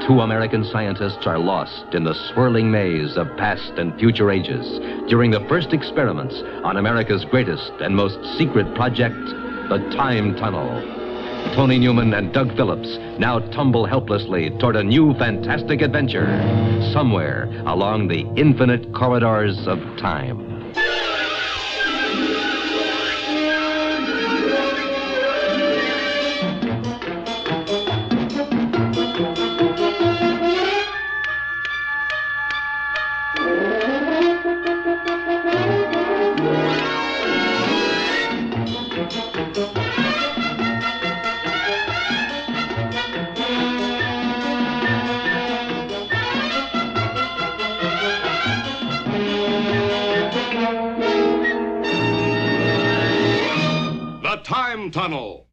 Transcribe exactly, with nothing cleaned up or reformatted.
Two American scientists are lost in the swirling maze of past and future ages during the first experiments on America's greatest and most secret project, the Time Tunnel. Tony Newman and Doug Phillips now tumble helplessly toward a new fantastic adventure somewhere along the infinite corridors of time. The Time Tunnel.